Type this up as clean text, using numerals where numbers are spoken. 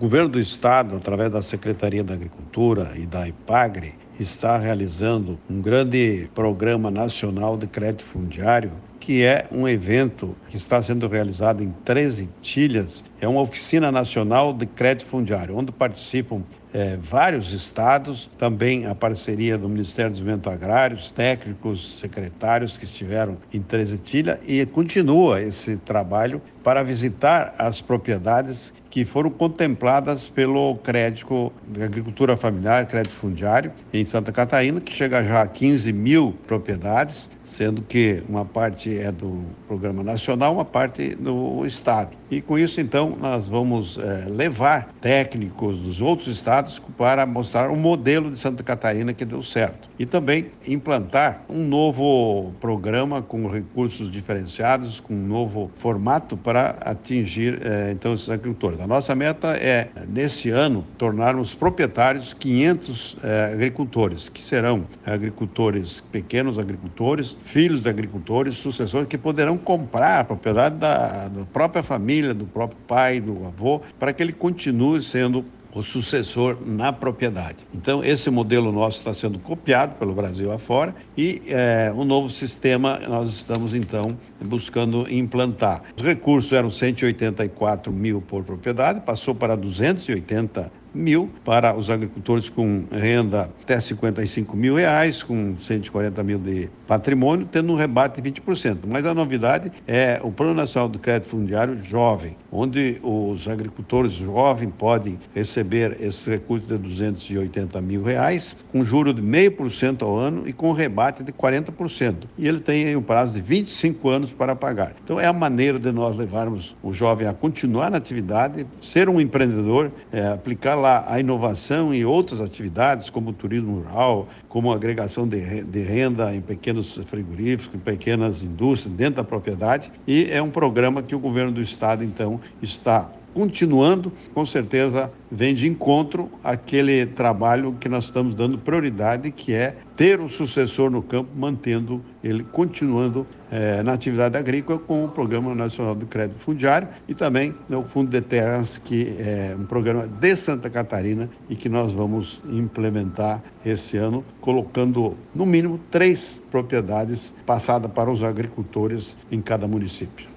governo do Estado, através da Secretaria da Agricultura e da IPAGRE, está realizando um grande programa nacional de crédito fundiário, que é um evento que está sendo realizado em 13 tilhas. É uma oficina nacional de crédito fundiário, onde participam vários estados, também a parceria do Ministério do Desenvolvimento Agrário, técnicos, secretários que estiveram em 13 tilhas, e continua esse trabalho para visitar as propriedades que foram contempladas pelo crédito de agricultura familiar, crédito fundiário, em Santa Catarina, que chega já a 15 mil propriedades, sendo que uma parte é do Programa Nacional, uma parte do Estado. E com isso, então, nós vamos levar técnicos dos outros estados para mostrar um modelo de Santa Catarina que deu certo. E também implantar um novo programa com recursos diferenciados, com um novo formato para atingir, então, esses agricultores. A nossa meta é, nesse ano, tornarmos proprietários 500 agricultores, que serão agricultores, pequenos agricultores, filhos de agricultores, sucessores, que poderão comprar a propriedade da própria família, do próprio pai, do avô, para que ele continue sendo o sucessor na propriedade. Então, esse modelo nosso está sendo copiado pelo Brasil afora e um novo sistema nós estamos, então, buscando implantar. Os recursos eram 184 mil por propriedade, passou para 280 mil para os agricultores com renda até 55 mil reais, com 140 mil de patrimônio, tendo um rebate de 20%. Mas a novidade é o Plano Nacional do Crédito Fundiário Jovem, onde os agricultores jovens podem receber esses recursos de 280 mil reais, com juro de 0,5% ao ano e com rebate de 40%. E ele tem aí um prazo de 25 anos para pagar. Então é a maneira de nós levarmos o jovem a continuar na atividade, ser um empreendedor, aplicar lá a inovação e outras atividades, como o turismo rural, como a agregação de renda em pequenos frigoríficos, em pequenas indústrias, dentro da propriedade. E é um programa que o governo do estado, então, está continuando, com certeza vem de encontro àquele trabalho que nós estamos dando prioridade, que é ter o sucessor no campo, mantendo ele, continuando na atividade agrícola com o Programa Nacional do Crédito Fundiário e também o Fundo de Terras, que é um programa de Santa Catarina e que nós vamos implementar esse ano, colocando no mínimo 3 propriedades passadas para os agricultores em cada município.